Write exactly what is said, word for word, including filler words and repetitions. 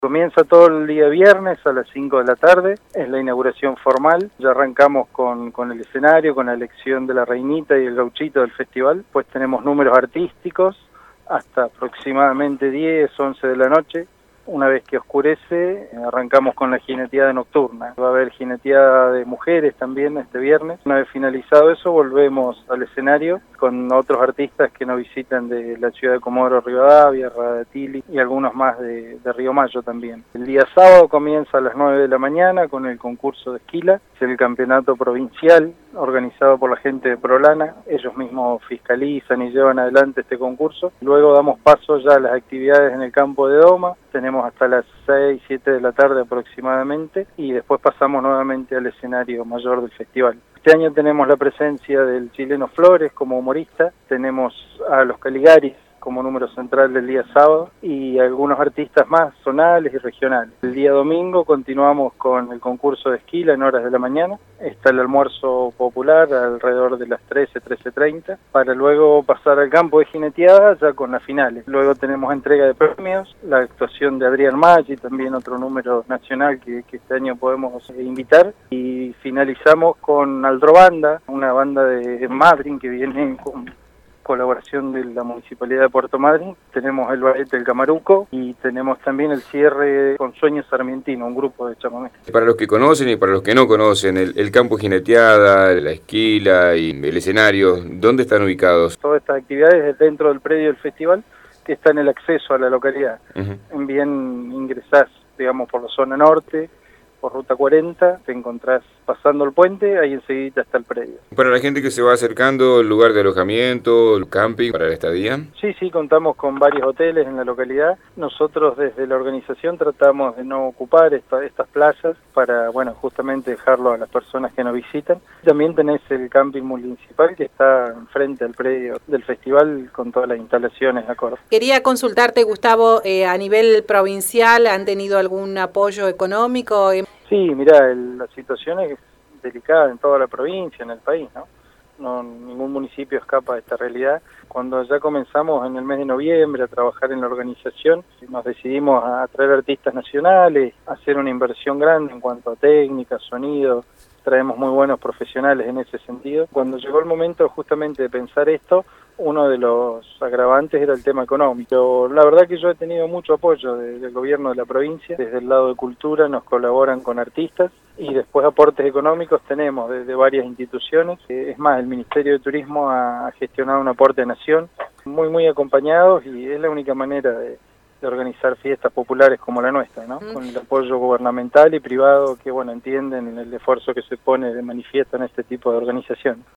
Comienza todo el día viernes a las cinco de la tarde, es la inauguración formal, ya arrancamos con, con el escenario, con la elección de la reinita y el gauchito del festival, pues tenemos números artísticos hasta aproximadamente diez, once de la noche. Una vez que oscurece, arrancamos con la jineteada nocturna. Va a haber jineteada de mujeres también este viernes. Una vez finalizado eso, volvemos al escenario con otros artistas que nos visitan de la ciudad de Comodoro Rivadavia, Radatili y algunos más de, de Río Mayo también. El día sábado comienza a las nueve de la mañana con el concurso de esquila. Es el campeonato provincial organizado por la gente de Prolana. Ellos mismos fiscalizan y llevan adelante este concurso. Luego damos paso ya a las actividades en el campo de Doma. Tenemos hasta las seis, siete de la tarde aproximadamente y después pasamos nuevamente al escenario mayor del festival. Este año tenemos la presencia del chileno Flores como humorista, tenemos a los Caligaris como número central del día sábado y algunos artistas más zonales y regionales. El día domingo continuamos con el concurso de esquila en horas de la mañana, está el almuerzo popular alrededor de las trece, trece treinta, para luego pasar al campo de jineteada ya con las finales. Luego tenemos entrega de premios, la actuación de Adrián Maggi, también otro número nacional que, que este año podemos invitar, y finalizamos con Aldrobanda, una banda de Madryn que viene con colaboración de la Municipalidad de Puerto Madryn. Tenemos el ballet del Camaruco y tenemos también el cierre con Sueños Sarmientino, un grupo de chamamé. Para los que conocen y para los que no conocen, el, el campo jineteada, la esquila y el escenario, ¿dónde están ubicados? Todas estas actividades dentro del predio del festival que está en el acceso a la localidad. Uh-huh. Bien ingresás, digamos, por la zona norte, por ruta cuarenta, te encontrás pasando el puente, ahí enseguida está el predio. Para la gente que se va acercando, el lugar de alojamiento, el camping, para la estadía. Sí, sí, contamos con varios hoteles en la localidad. Nosotros desde la organización tratamos de no ocupar esta, estas plazas para, bueno, justamente dejarlo a las personas que nos visitan. También tenés el camping municipal que está frente al predio del festival con todas las instalaciones acorde. Quería consultarte, Gustavo, eh, a nivel provincial, ¿han tenido algún apoyo económico? Sí, mirá, el, la situación es delicada en toda la provincia, en el país, ¿no? No, ningún municipio escapa de esta realidad. Cuando ya comenzamos en el mes de noviembre a trabajar en la organización, nos decidimos a traer artistas nacionales, a hacer una inversión grande en cuanto a técnica, sonido, traemos muy buenos profesionales en ese sentido. Cuando llegó el momento justamente de pensar esto, uno de los agravantes era el tema económico. La verdad que yo he tenido mucho apoyo de, del gobierno de la provincia, desde el lado de cultura nos colaboran con artistas y después aportes económicos tenemos desde varias instituciones. Es más, el Ministerio de Turismo ha gestionado un aporte de Nación, muy muy acompañados, y es la única manera de, de organizar fiestas populares como la nuestra, ¿no? Mm. Con el apoyo gubernamental y privado que, bueno, entienden el esfuerzo que se pone de manifiesto en este tipo de organización.